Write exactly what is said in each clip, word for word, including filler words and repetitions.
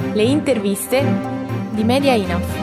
Le interviste di Media Enough.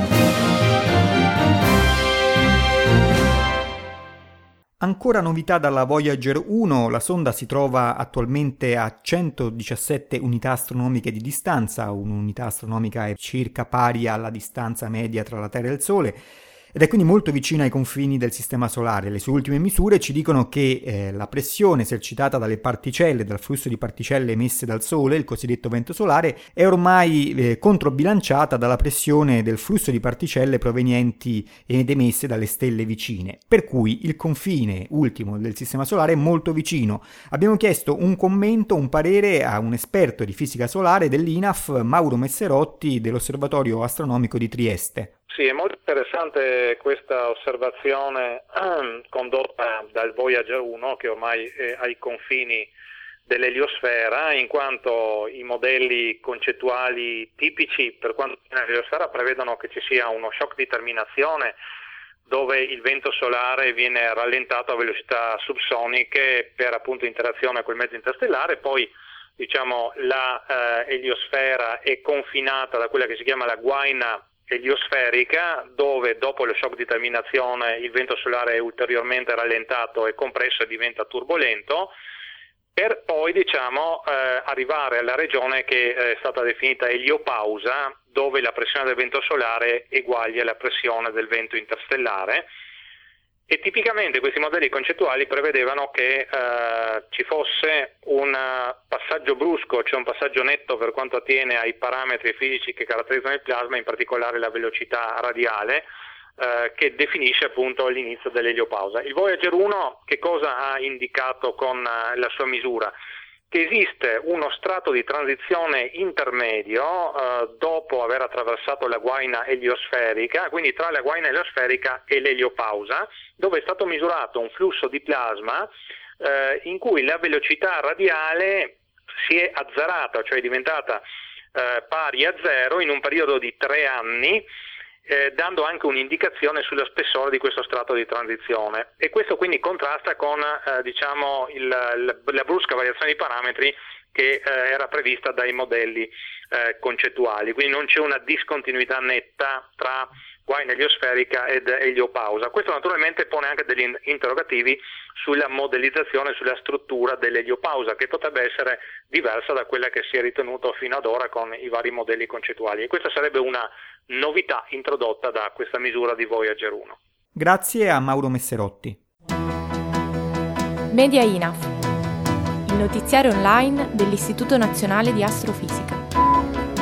Ancora novità dalla Voyager uno, la sonda si trova attualmente a centodiciassette unità astronomiche di distanza, un'unità astronomica è circa pari alla distanza media tra la Terra e il Sole, ed è quindi molto vicina ai confini del Sistema Solare. Le sue ultime misure ci dicono che eh, la pressione esercitata dalle particelle, dal flusso di particelle emesse dal Sole, il cosiddetto vento solare, è ormai eh, controbilanciata dalla pressione del flusso di particelle provenienti ed emesse dalle stelle vicine, per cui il confine ultimo del Sistema Solare è molto vicino. Abbiamo chiesto un commento, un parere a un esperto di fisica solare dell'I N A F, Mauro Messerotti, dell'Osservatorio Astronomico di Trieste. Sì, è molto interessante questa osservazione eh, condotta dal Voyager uno, che ormai è ai confini dell'eliosfera, in quanto i modelli concettuali tipici per quanto riguarda l'eliosfera prevedono che ci sia uno shock di terminazione dove il vento solare viene rallentato a velocità subsoniche per appunto interazione col mezzo interstellare. Poi diciamo la eh, eliosfera è confinata da quella che si chiama la guaina eliosferica, dove dopo lo shock di terminazione il vento solare è ulteriormente rallentato e compresso e diventa turbolento, per poi diciamo eh, arrivare alla regione che è stata definita eliopausa, dove la pressione del vento solare eguaglia la pressione del vento interstellare. E tipicamente questi modelli concettuali prevedevano che eh, ci fosse un passaggio brusco, cioè un passaggio netto per quanto attiene ai parametri fisici che caratterizzano il plasma, in particolare la velocità radiale, eh, che definisce appunto l'inizio dell'eliopausa. Il Voyager uno che cosa ha indicato con uh, la sua misura? Che esiste uno strato di transizione intermedio eh, dopo aver attraversato la guaina eliosferica, quindi tra la guaina eliosferica e l'eliopausa, dove è stato misurato un flusso di plasma eh, in cui la velocità radiale si è azzerata, cioè è diventata eh, pari a zero in un periodo di tre anni, Eh, dando anche un'indicazione sullo spessore di questo strato di transizione, e questo quindi contrasta con eh, diciamo il, la, la brusca variazione di parametri che eh, era prevista dai modelli eh, concettuali. Quindi non c'è una discontinuità netta tra guaina eliosferica ed eliopausa. Questo naturalmente pone anche degli interrogativi sulla modellizzazione, sulla struttura dell'eliopausa, che potrebbe essere diversa da quella che si è ritenuto fino ad ora con i vari modelli concettuali, e questa sarebbe una novità introdotta da questa misura di Voyager uno. Grazie a Mauro Messerotti. Media Enough, il notiziario online dell'Istituto Nazionale di Astrofisica.